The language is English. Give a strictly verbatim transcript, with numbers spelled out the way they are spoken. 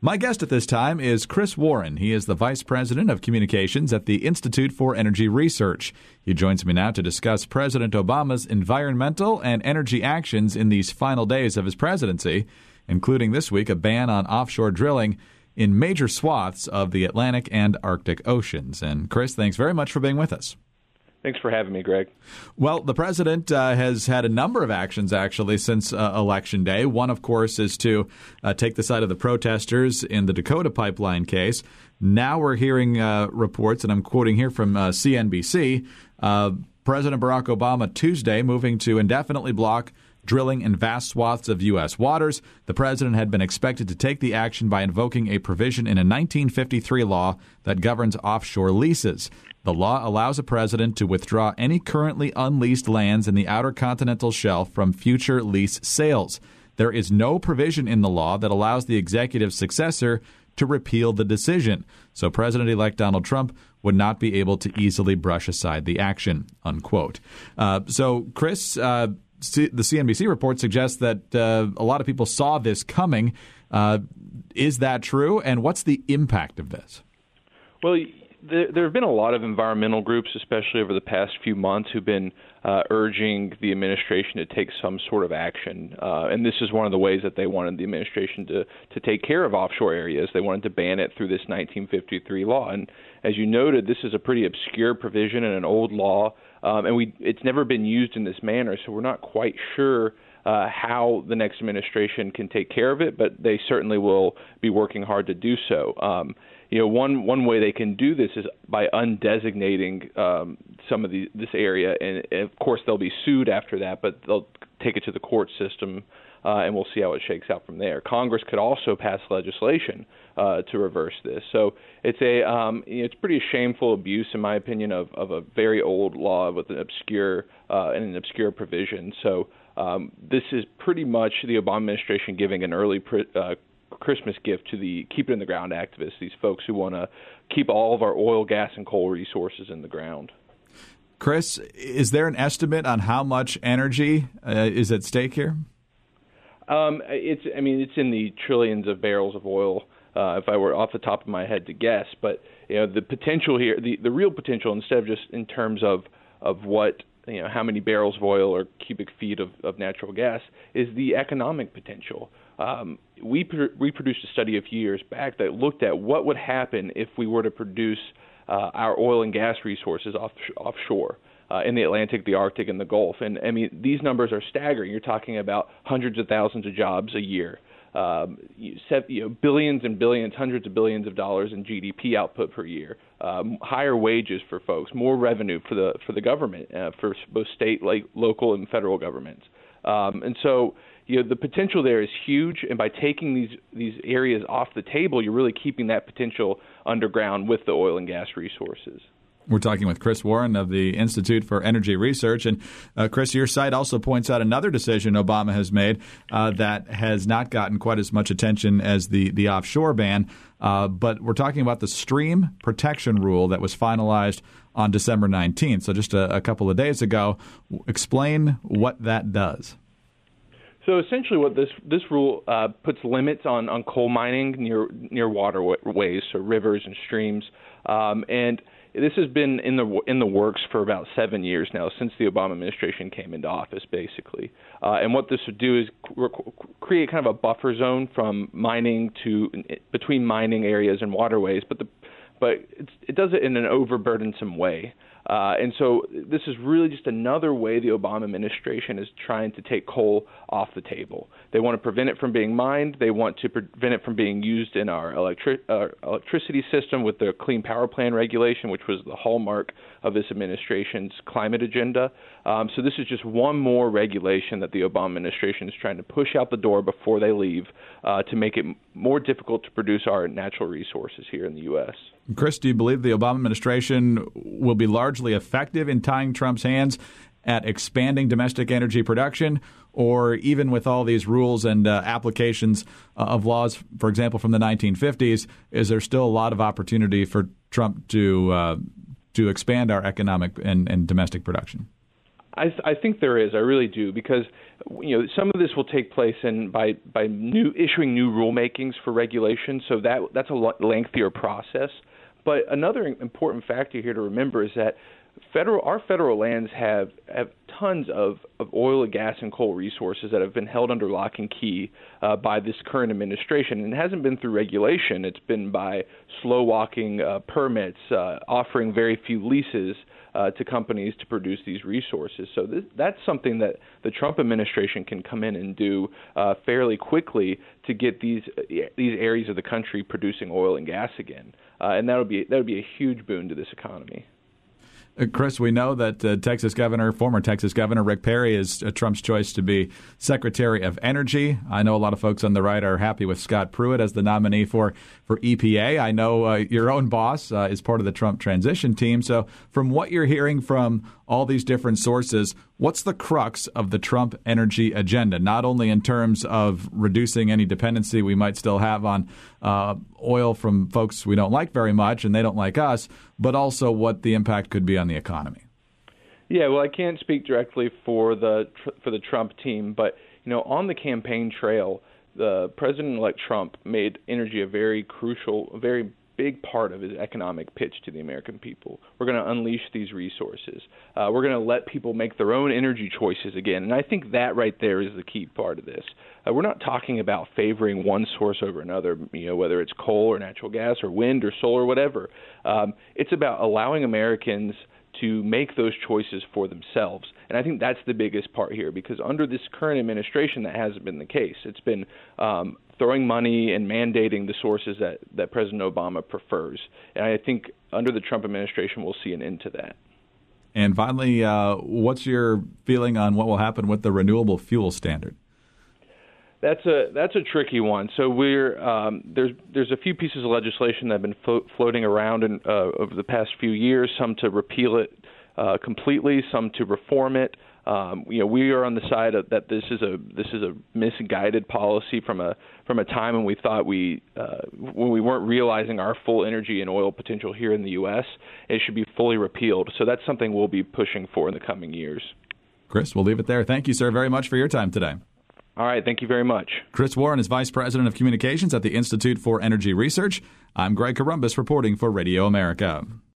My guest at this time is Chris Warren. He is the Vice President of Communications at the Institute for Energy Research. He joins me now to discuss President Obama's environmental and energy actions in these final days of his presidency, including this week a ban on offshore drilling in major swaths of the Atlantic and Arctic Oceans. And Chris, thanks very much for being with us. Thanks for having me, Greg. Well, the president uh, has had a number of actions, actually, since uh, Election Day. One, of course, is to uh, take the side of the protesters in the Dakota Pipeline case. Now we're hearing uh, reports, and I'm quoting here from uh, C N B C, uh, President Barack Obama Tuesday moving to indefinitely block drilling in vast swaths of U S waters. The president had been expected to take the action by invoking a provision in a nineteen fifty-three law that governs offshore leases. The law allows a president to withdraw any currently unleased lands in the outer continental shelf from future lease sales. There is no provision in the law that allows the executive successor to repeal the decision, so President-elect Donald Trump would not be able to easily brush aside the action, unquote. Uh, so, Chris, uh, C- the C N B C report suggests that uh, a lot of people saw this coming. Uh, is that true? And what's the impact of this? Well, there, there have been a lot of environmental groups, especially over the past few months, who've been uh, urging the administration to take some sort of action. Uh, and this is one of the ways that they wanted the administration to, to take care of offshore areas. They wanted to ban it through this nineteen fifty-three law. And as you noted, this is a pretty obscure provision in an old law. Um, and we, it's never been used in this manner, so we're not quite sure uh, how the next administration can take care of it, but they certainly will be working hard to do so. Um, you know, one one way they can do this is by undesignating um, some of the, this area, and, and of course they'll be sued after that, but they'll take it to the court system, uh, and we'll see how it shakes out from there. Congress could also pass legislation uh, to reverse this. So it's a um, it's pretty shameful abuse, in my opinion, of, of a very old law with an obscure uh, and an obscure provision. So um, this is pretty much the Obama administration giving an early pr- uh, Christmas gift to the Keep It in the Ground activists, these folks who want to keep all of our oil, gas, and coal resources in the ground. Chris, is there an estimate on how much energy uh, is at stake here? Um, it's, I mean, it's in the trillions of barrels of oil, uh, if I were off the top of my head to guess. But, you know, the potential here, the, the real potential, instead of just in terms of, of what, you know, how many barrels of oil or cubic feet of, of natural gas, is the economic potential. Um, we, pr- we produced a study a few years back that looked at what would happen if we were to produce uh, our oil and gas resources off, offshore. Uh, in the Atlantic, the Arctic, and the Gulf. And, I mean, these numbers are staggering. You're talking about hundreds of thousands of jobs a year, um, you, set, you know, billions and billions, hundreds of billions of dollars in G D P output per year, um, higher wages for folks, more revenue for the for the government, uh, for both state, like local, and federal governments. Um, and so, you know, the potential there is huge. And by taking these these areas off the table, you're really keeping that potential underground with the oil and gas resources. We're talking with Chris Warren of the Institute for Energy Research. And, uh, Chris, your site also points out another decision Obama has made uh, that has not gotten quite as much attention as the, the offshore ban. Uh, but we're talking about the Stream Protection Rule that was finalized on December nineteenth, so just a, a couple of days ago. Explain what that does. So essentially what this this rule uh, puts limits on, on coal mining near near waterways, so rivers and streams. Um, and this has been in the in the works for about seven years now, since the Obama administration came into office, basically. Uh, and what this would do is create kind of a buffer zone from mining to between mining areas and waterways, but the but it's, it does it in an overburdensome way. Uh, and so this is really just another way the Obama administration is trying to take coal off the table. They want to prevent it from being mined. They want to prevent it from being used in our electric, uh, electricity system with the Clean Power Plan regulation, which was the hallmark of this administration's climate agenda. Um, so this is just one more regulation that the Obama administration is trying to push out the door before they leave uh, to make it more difficult to produce our natural resources here in the U S. Chris, do you believe the Obama administration will be largely effective in tying Trump's hands at expanding domestic energy production, or even with all these rules and uh, applications uh, of laws, for example, from the nineteen fifties, is there still a lot of opportunity for Trump to uh, to expand our economic and, and domestic production? I, th- I think there is. I really do, because you know some of this will take place in by by new issuing new rulemakings for regulation. So that that's a lo- lengthier process. But another important factor here to remember is that federal our federal lands have have tons of, of oil, and gas, and coal resources that have been held under lock and key uh, by this current administration. And it hasn't been through regulation. It's been by slow walking uh, permits, uh, offering very few leases uh, to companies to produce these resources. So th- that's something that the Trump administration can come in and do uh, fairly quickly to get these uh, these areas of the country producing oil and gas again. Uh, and that would be that would be a huge boon to this economy. Uh, Chris, we know that uh, Texas Governor, former Texas Governor Rick Perry is uh, Trump's choice to be Secretary of Energy. I know a lot of folks on the right are happy with Scott Pruitt as the nominee for, for E P A. I know uh, your own boss uh, is part of the Trump transition team. So from what you're hearing from all these different sources, what's the crux of the Trump energy agenda, not only in terms of reducing any dependency we might still have on uh, oil from folks we don't like very much and they don't like us, but also what the impact could be on the economy? Yeah, well, I can't speak directly for the for the Trump team, but you know, on the campaign trail, the President-elect Trump made energy a very crucial, a very big part of his economic pitch to the American people. We're going to unleash these resources. Uh, we're going to let people make their own energy choices again. And I think that right there is the key part of this. Uh, we're not talking about favoring one source over another, you know, whether it's coal or natural gas or wind or solar or whatever. Um, it's about allowing Americans to make those choices for themselves. And I think that's the biggest part here, because under this current administration, that hasn't been the case. It's been um, throwing money and mandating the sources that, that President Obama prefers. And I think under the Trump administration, we'll see an end to that. And finally, uh, what's your feeling on what will happen with the renewable fuel standard? That's a that's a tricky one. So we're um, there's there's a few pieces of legislation that have been flo- floating around in, uh, over the past few years. Some to repeal it uh, completely, some to reform it. Um, you know, we are on the side of that. This is a this is a misguided policy from a from a time when we thought we uh, when we weren't realizing our full energy and oil potential here in the U S It should be fully repealed. So that's something we'll be pushing for in the coming years. Chris, we'll leave it there. Thank you, sir, very much for your time today. All right. Thank you very much. Chris Warren is Vice President of Communications at the Institute for Energy Research. I'm Greg Corombos reporting for Radio America.